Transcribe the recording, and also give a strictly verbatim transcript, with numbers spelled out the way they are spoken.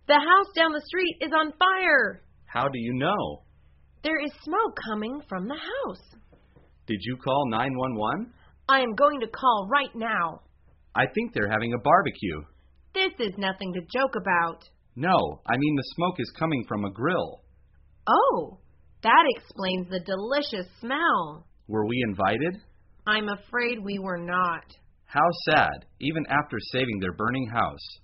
The house down the street is on fire. How do you know? There is smoke coming from the house. Did you call nine one one? I am going to call right now. I think they're having a barbecue. This is nothing to joke about. No, I mean the smoke is coming from a grill. Oh, that explains the delicious smell. Were we invited? I'm afraid we were not. How sad, even after saving their burning house.